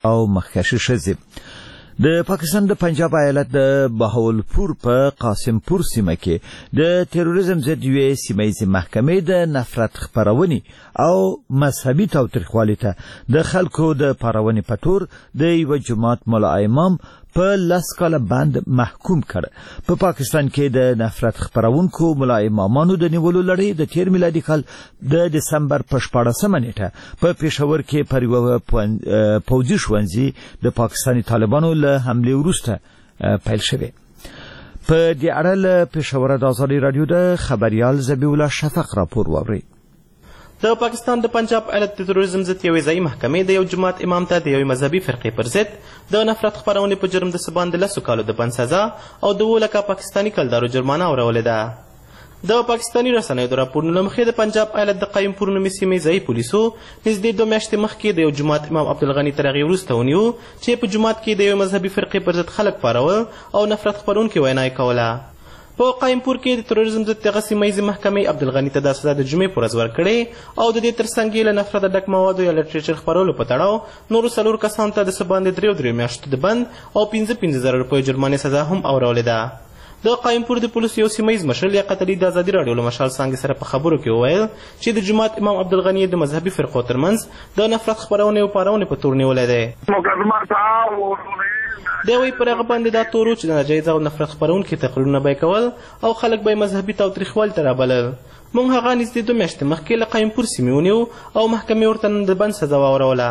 او مخکشي شزي د پاکستان د پنجاب ایالت د بهاولپور په قاسمپور سیمه کې د تروریزم ضد یوې سیمه‌یزې محکمې د نفرت خپرونې او مذهبي تاوتریخوالي ته د خلکو د پارونې په تور د یو جماعت ملا امام په 10 کاله بند محکوم کړ. په پاکستان کې د نفرت خپرونکو ملا امامانو د نیولو لړۍ د تیر میلادي کال د دسمبر په 14مه نیټه په پېښور کې پر یو پوځي ښوونځي د پاکستاني طالبانو له حملې وروسته پیل شوې. په دې اړه له پېښور د ازادي راډیو د خبريال ذبیح الله شفق راپور واوري. د پاکستان د پنجاب ایالت د تروریزم ضد یوې ځایي محکمې د یو جماعت امام ته د یوې مذهبي فرقې پر ضد د نفرت خپرونې په جرم د سبان د 10 کالو د بند سزا او د 2 لکه پاکستاني کلدارو جرمانه اورولې ده. د پاکستاني رسنیو د راپورونو له مخې د پنجاب ایالت د قیمپور نومي سیمې ځایي پولیسو نږدې 2 میاشتې مخکې د یو جماعت امام عبدالغني تر هغې وروسته ونیو چې په جومات کې د یوې مذهبي فرقې پر ضد خلک پارول او نفرت خپرونکې وینا یې کوله. په قیمپور کې د تروریزم ضد دغه سیمه‌یزې محکمې عبدالغني ته دا سزا د جمعې په ورځ ورکړې او د دې ترڅنګ یې له نفرته ډک موادو یا لټریچر خپرولو په تړاو نورو 4 کسانو ته د څه باندې 3 میاشتو د بند او 15,000 روپیو جرمانې سزا هم اورولې ده. د قیمپور د پولیسو یو سیمه‌یز مشر لیاقت علي د ازادي راډیو له مشال څانګې سره په خبرو کې وویل چې د جومات امام عبدالغني د مذهبي فرقو ترمنځ د نفرت خپرونې او پارونې په تور نیولی دی. دی وایي پر هغه باندې دا تور و چې د ناجایز او نفرت خپرونکي تقریرونه به یې کول او خلک به یې مذهبي تاوتریخوالي ته رابلل. موږ هغه نږدې 2 میاشتې مخکې له قیمپور سیمې ونیو او محکمې ورته نن د بند سزا واوروله.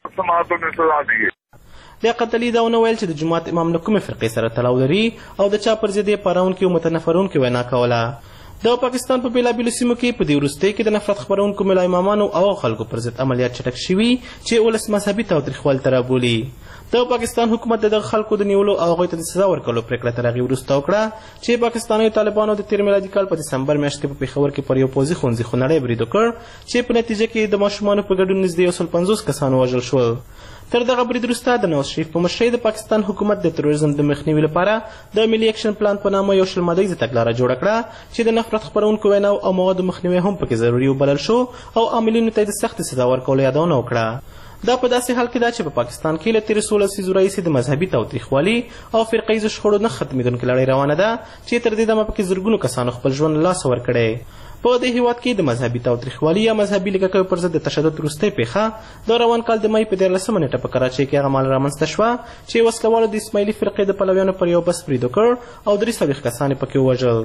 لیاقت علي دا ونه ویل چې د جومات امام له کومې فرقې سره تړاو لري او د چا پر ضد یې پارونکي او متنفرونکي وینا کوله. د پاکستان په بېلابېلو سیمو کې په دې وروستۍ کې د نفرت خپرونکو ملا امامانو او خلکو پر ضد عملیات چټک شوي چې ولس مذهبي تاوتریخوالي ته رابولي. د پاکستان حکومت د دغه خلکو د نیولو او هغوی ته د سزا ورکولو پرېکړه تر هغې وروسته وکړه چې پاکستانیو طالبانو د تېر میلادي کال په دسمبر میاشت کې په پېښور کې پر یو پوځي ښوونځي خونړی برید وکړ چې په نتیجه کې د ماشومانو په ګډون نږدې 150 کسان ووژل شول. تر دغه برید وروسته د نواز شریف په مشرۍ د پاکستان حکومت د تروریزم د مخنیوي لپاره د ملي اکشن پلان په نامه یو 20 ماده ییزه تګلاره جوړه کړه چې د نفرت خپرونکو ویناو او موادو مخنیوی هم پکې ضروري وبلل شو او عاملینو ته د سختې سزا ورکولو یادونه وکړه. دا په داسې حال کې ده چې په پاکستان کې له تېرو 16 لسیزو راهیسې د مذهبي تاوتریخوالي او فرقه ییزو شخړو نه ختمېدونکې لړۍ روانه ده چې تر دې دمه پکې زرګونو کسانو خپل ژوند له لاسه ورکړی. په دې هېواد کې د مذهبي تاوتریخوالي یا مذهبي لیککیو پر ضد د تشدد وروستۍ پېښه د روان کال د مۍ په 14مه نیټه په کراچۍ کې هغه مهال رامنځته شوه چې وسلوالو د اسماعیلي فرقې د پلویانو پر یو بس برید وکړ او 43 کسان یې پکې ووژل.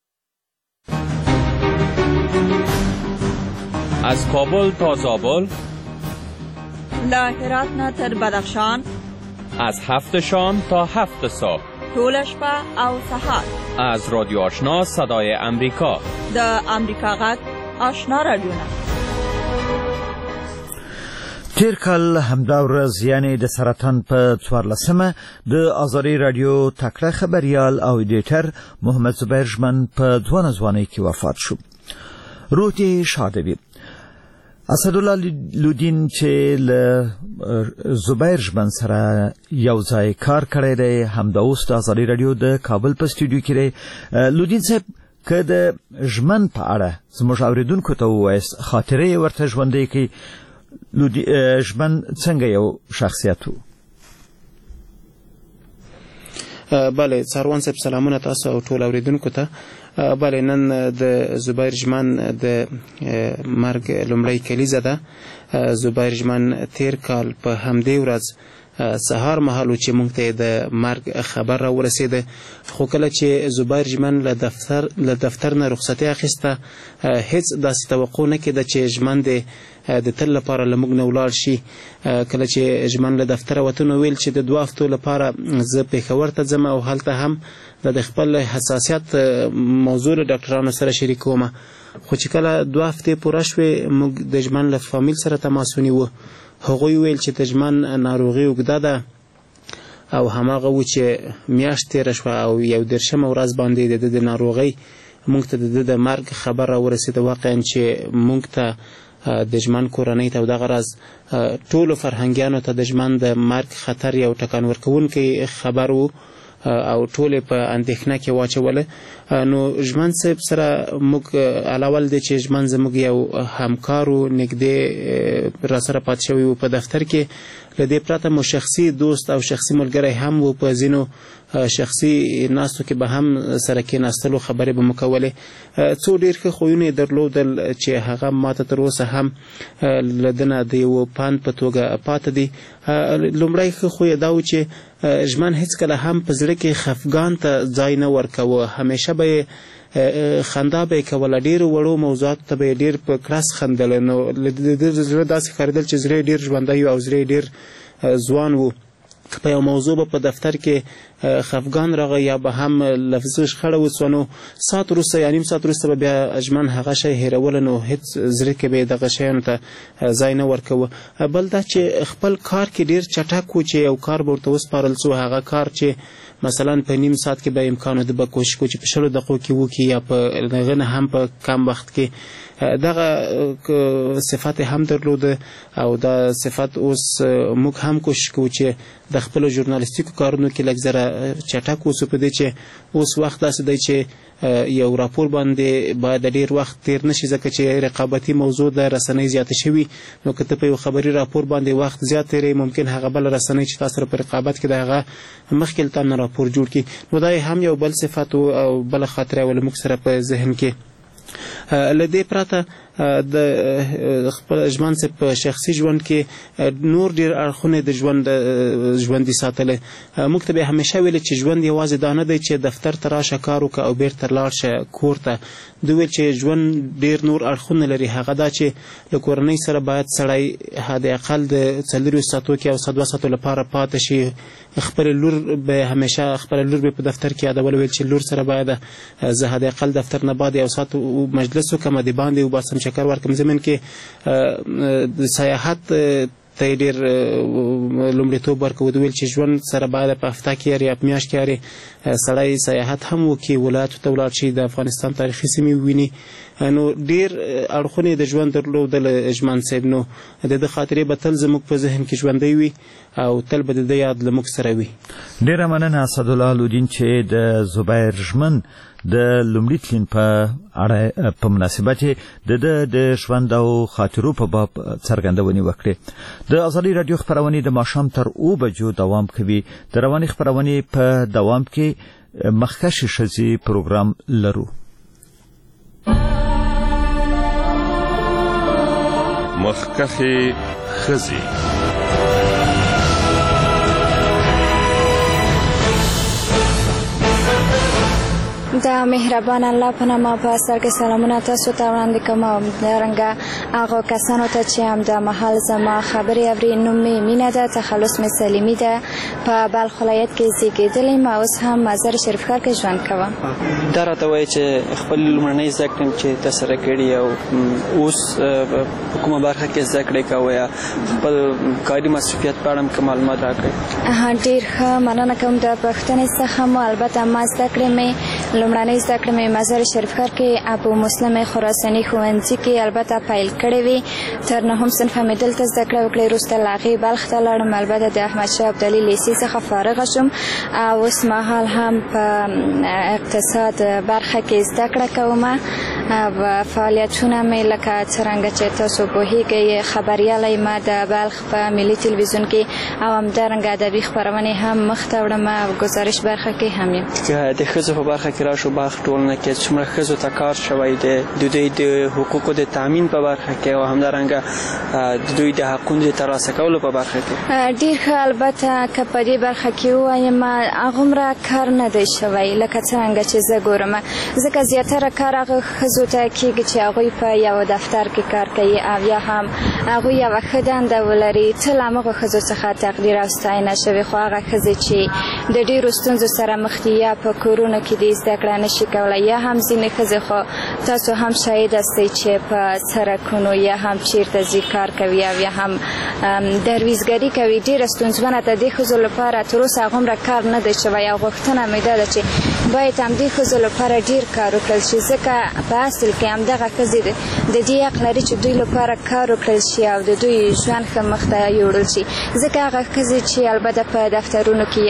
از کابل تا زابل، له هرات نه تر بدخشان، از 7 شام تا 7 صبح، طول شپه او سحر، از رادیو آشنا صدای امریکا، د امریکا غږ آشنا رادیو. تیر کال همدا ورځ یعنی د سرطان په 14مه د ازادي راډیو تکړه خبريال او ایډیټر محمد زبیر ژمن په ځوانۍ کې وفات شو. روح دې شاد وي. اسدالله لودین چې له زبیر ژمن سره یو ځای کار کړی دی همدا اوس د ازادي راډیو د کابل په سټوډیو کې دی. لودین صاحب که د ژمن په اړه زموږ اوریدونکو ته ووایاست خاطرې ورته ژوندۍ کړي، ژمن څنګه یو شخصیت و؟ بله څاروان صاحب سلامونه تاسو او ټول اوریدونکو ته. بله نن د زبیر ژمن د مرګ لومړی کلیزه ده. زبیر ژمن تیر کال په همدې ورځ سهار مهال چې موږ ته د مرګ خبر را ورسېده، خو کله چې زبیر ژمن له دفتر نه رخصتي اخیسته هیڅ داسې توقع نه کېده چې ژمن د تل لپاره له موږ نه ولاړ شي. کله چې ژمن له دفتره وتون ویل چې د 2 هفتو لپاره زه پېښور ته ځم او هلته هم د خپل حساسیت موضوع له ډاکټرانو سره شریکوم. خو چې کله 2 هفتې پوره شوې موږ د ژمن له فامیل سره تماس ونیوه. هغوی ویل چې د ژمن ناروغي اوږده ده او هماغه و چې میاشت تېره شوه او 11مه ورځ باندې د ناروغۍ موږ ته د مرګ خبر را ورسېده. واقعا چې موږ ته د ژمن کورنۍ ته او دغه راز ټولو فرهنګیانو ته د ژمن د مرګ خطر یو ټکان ورکوونکی خبر و. او ټول په اندېښنه کې واچوله. نو ژمن صاحب سره موږ علاوه د چې ژمن زموږ یو همکارو نږدې را سره پات شوی و په دفتر کې، له دې پرته مو شخصي دوست او شخصي ملګری هم و، په ځینو شخصي ناستو کې به هم سره کېناستلو خبرې به مو کولې. څو ډېر ښه خویونه یې درلودل چې هغه ماته تر اوسه هم له ده نه د یو پند په توګه پاتې دي. لومړی ښه خو یې دا و چې ژمن هېڅکله هم په زړه کې خفګان ته ځای نه ورکوه، همیشه به یې خندا به یې کوله، ډېرو وړو موضوعاتو ته به یې ډېر په کړس خندله. نو له د زړه داسې ښکارېدل چې زړه یې ډېر ژوندی او زړه یې ډېر ځوان و. په یو موضوع به په دفتر کې خفګان راغی یا به هم لفظي شخړه وسوه، نو ساعت وروسته یا نیم ساعت وروسته به بیا ژمن هغه شی هېروله، نو هېڅ زړه کې به یې دغه شیانو ته ځای نه ورکوه. بل دا چې خپل کار کې ډېر چټک و، چې یو کار به ورته وسپارل څو هغه کار چې مثلا په نیم ساعت کې به امکان و ده به کوشش کو چې په 20 دقیقو کې وکړي یا په هغه نه هم په کم وخت کې. دغه صفت هم درلوده او دا صفت اوس موږ هم کوشش کوو چې د خپلو ژورنالیستیکو کارونو کې لږ ذره چټک اوسو، په دې چې اوس وخت داسې دی چې یو راپور باندې باید ډېر وخت تیر نشي، ځکه چې رقابتي موضوع د رسنۍ زیاته شوي. نو که ته په یو خبري راپور باندې وخت زیات تیری، ممکن هغه بل رسنۍ چې تاسو سره په رقابت کې د هغه مخکې له تا نه راپور جوړ کړي. نو دا هم یو بل صفت او بله خاطره ول موږ سره په ذهن کې. له دې پرته د خپل ژمن صاحب په شخصي ژوند کې نور ډېر اړخونه د ژوندي ساتلی. موږ ته به همیشه ویل چې ژوند یوازې دا نه دی چې دفتر ته راشه کار وکړه او بیرته لاړ شه کور ته. دوی ویل چې ژوند ډېر نور اړخونه لري، هغه دا چې له کورنۍ سره باید سړی حداقل د 4 ساعتو کې او 2 ساعتو لپاره پاتې شي. خپل لور به همیشه خپل لور به په دفتر کې یادول، ویل چې لور سره باید زه حداقل دفتر نه بعد یو ساعت مجلس وکړم، د باندې وباسم چکر ورکړم. زمین کې د سیاحت ته یې ډېر لومړیتوب ورکوو. ویل چې ژوند سره باید په هفته کې یا په میاشت کې سړی سیاحت هم وکړي، ولایتو ته ولاړ شي، د افغانستان تاریخي سیمې وویني. نو ډېر اړخونه د ژوند درلودل ژمن صاحب. نو د ده خاطرې به تل زموږ په ذهن کې ژوندی وي او تل به د ده یاد له موږ سره وي. ډېره مننه اسدالله لودین چې د زبیر ژمن د لومړي تلین په اړه په مناسبت د ژوند او خاطرو په باب څرګندونې وکړې. د ازادي رادیو خپرونې د ماښام تر 2 بجو دوام کوي. د رواني خپرونې په دوام کې مخکښې ښځې پروګرام لرو. مخکښې ښځې. د مهربان الله په نامه په سر کې سلامونه تاسو ته وړاندې کوم. همدارنګه هغو کسانو ته چې همدامهال زما خبرې اوري. نوم مې مینه ده، تخلص مې سلیمي ده، په بلخ ولایت کې زیږېدلې یم، اوس هم مزار شریف ښار کې ژوند کوم. دا راته وایي چې خپل لومړنۍ زده کړې چې ترسره کړي او اوس په کومه برخه کې زده کړې کوئ، خپل کاري مصروفیت په اړه هم معلومات راکړئ. ډېر ښه مننه کوم د پوښتنې څخه مو. البته ما زده کړې مې لومړنۍ زده کړې مې مزار شریف ښار کې ابو مسلم خراساني ښوونځي کې البته پیل کړې وې. تر 9 صنف مې دلته زده کړه وکړې. وروسته له هغې بلخ ته لاړم، البته د احمدشاه ابدالي لیسې څخه فارغه شوم. اوس مهال هم په اقتصاد برخه کې زده کړه کوم. فعالیتونه مې لکه څرنګه چې تاسو پوهیږئ خبریالی ما د بلخ په ملي تلویزیون کې او همدارنګه ادبي خپرونې هم مخ ته وړم او گزارش برخه کې هم یم. که د ښځو په برخه کې راشو، بلخ ټولنه کې څومره ښځو ته کار شوی دی د دوی د حقوقو د تامین په برخه کې او همدارنګه د دوی د حقونو د ترلاسه کولو په برخه کې؟ ډېر ښه. البته که په دې برخه کې ووایم هغومره کار نه دی شوی لکه څرنګه چې زه ګورم، ځکه زیاتره کار هغه ښځو ته کېږي چې هغوی په یو دفتر کې کار کوي او یا هم هغوی یوه ښه دنده ولري. تل همغو ښځو څخه تقدیر او ستاینه شوې، خو هغه ښځې چې د ډېرو ستونزو سره مخ دي، یا په کورونو کې د زده کړه نشي کولی، یا هم ځینې ښځې خو تاسو هم شاهد هستئ چې په سړکونو یا هم چیرته ځي کار کوي او یا هم درویزګري کوي. ډېره ستونزمنه ده. دې ښځو لپاره تر اوسه هغومره کار نه دی شوی او غوښتنه مې دا ده چې باید همدې ښځو لپاره ډېر کار وکړل شي، ځکه په اصل کې همدغه ښځې د دې حق لري چې دوی لپاره کار وکړل شي او د دوی ژوند ښه مخ ته یوړل شي. ځکه هغه ښځې چې البته په دفترونو کې یا ښه دنده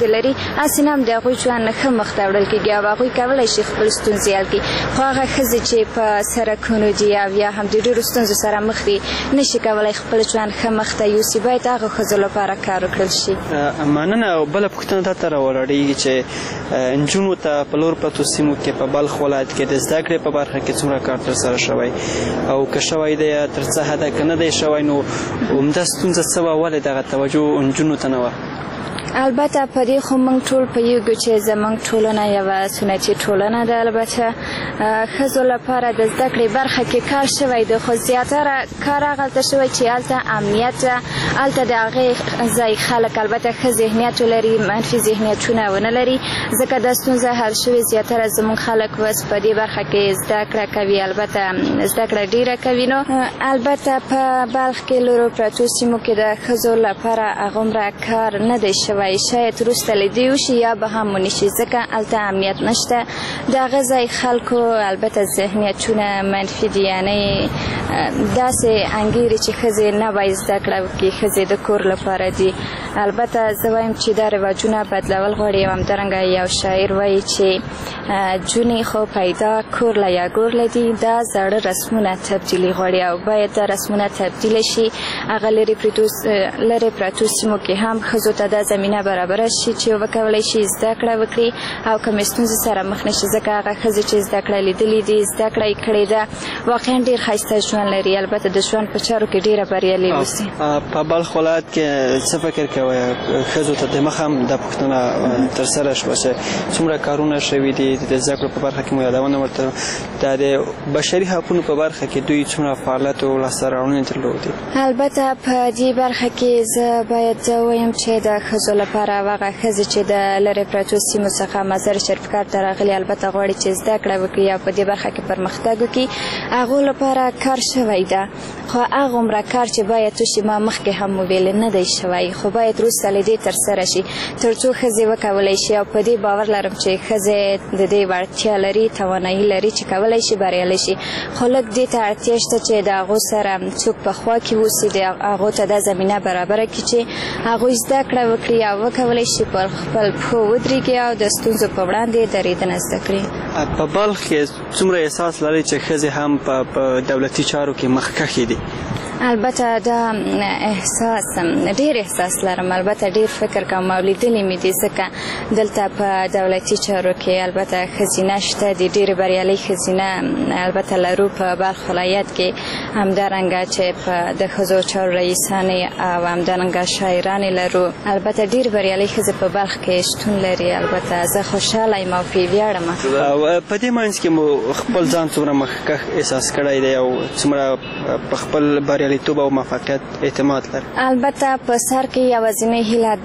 ستونزې لري هسې نه هم د هغوی ژوند ښه مخ ته وړل کېږي او هغوی کولی شي خپل ستونزې حل کړي خو هغه ښځې چې په سرکونو دي او یا هم د ډېرو ستونزو سره مخ دي نشي کولی خپل ژوند ښه مخ ته یوسي باید هغه ښځو لپاره کار وکړل شي. مننه. او بله پوښتنه دا ته راولاړېږي چې نجونو ته په لور پرتو سیمو کې په بلخ ولایت کې د زده کړې په برخه کې څومره کار ترسره شوی او که شوی دی تر څه حده که نه دی شوی نو عمده ستونزه څه وه ولې دغه توجه نجونو ته نه وه؟ البته په دې خو موږ ټول پوهېږو چې زموږ ټولنه یوه سنتي ټولنه ده. البته ښځو لپاره د زده کړې برخه کې کار شوی دی خو زیاتره کار هغلته شوی چې هلته امنیت ده هلته د هغې ځای خلک البته ښه ذهنیت ولري منفي ذهنیتونه ونه لري ځکه دا ستونزه حل شوې زیاتره زموږ خلک اوس په دې برخه کې زده کړه کوي البته زده کړه ډېره کوي. نو البته په بلخ کې لرو پرتو سیمو کې د ښځو لپاره هغومره کار نه دی شوی شاید وروسته له دې وشي یا به هم ونه شي ځکه هلته امنیت نشته د هغه ځای خلکو البته ذهنیتونه منفي دي یعنې داسې انګیري چې ښځې نه باید زده کړه وکړي ښځې د کور لپاره دي. البته زه وایم چې دا رواجونه بدلول غواړي او همدارنګه یو شاعر وایي چې جونې خو پیدا کور له یا ګور له دي دا زاړه رسمونه تبدیلي غواړي او باید دا رسمونه تبدیله شي هغه لرې پرتو سیمو کې هم ښځو ته دا زمینه برابره شي چې وکولی شي زده کړه وکړي او کومې ستونزې سره مخ نه شي ځکه هغه ښځې چې زده کړه لیدلې دي زده کړه یې کړې ده واقعا ډېر ښایسته ژوند لري البته د ژوند په چارو کې ډېره بریالي اوسي. په بلخ ولایت کې څه فکر کوئ ښځو ته دمخه هم دا پوښتنه ترسره شوه چې څومره کارونه شوي دي د زده کړو په برخه کې مو یادونه ورته دا د بشري حقونو په برخه کې دوی څومره فعالیت او لاسته راوړنې درلودې؟ البته په دې برخه کې زه باید ووایم چې د ښځو لپاره هغه ښځې چې د لرې پرتو سیمو څخه مزار شریف کار ته راغلي البته غواړي چې زده کړه وکړي او په دې برخه کې پرمختګ وکړي هغو لپاره کار شوی ده خو هغومره کار چې باید وشي ما مخکې هم وویل نه دی شوی خو باید وروسته له دې ترسره شي تر څو ښځې وکولی شي او په دې باور لرم چې ښځې د دې وړتیا لري توانایي لري چې کولی شي بریالی شي خو لږ دې ته اړتیا شته چې د هغو سره څوک په خوا کې اوسي د هغو ته دا زمینه برابره کړي چې هغوی زده کړه وکړي او وکولی شي پر خپل پښو ودرېږي او د ستونزو په وړاندې درېدنه زده کړي. په بلخ کې څومره احساس لري چې ښځې هم په دولتي چارو کې مخکښې دي؟ البته دا احساس ډېر احساس لرم البته ډېر فکر کوم او لیدلې مې دي ځکه دلته په دولتي چارو کې البته ښځینه شته د ډېرې بریالۍ ښځینه البته لرو په بلخ ولایت کې همدارنګه چې د ښځو چارو رئیسانې او همدارنګه شاعرانې لرو البته ډېر بریالۍ ښځې په بلخ کې شتون لري البته زه خوشحاله یم او پرې ویاړم. او په دې منځ کې مو خپل ځان څومره مخکښ احساس کړی دی او څومره په خپل بریالیتوب او موفقیت اعتماد لري؟ البته په سر کې یوازینۍ هیله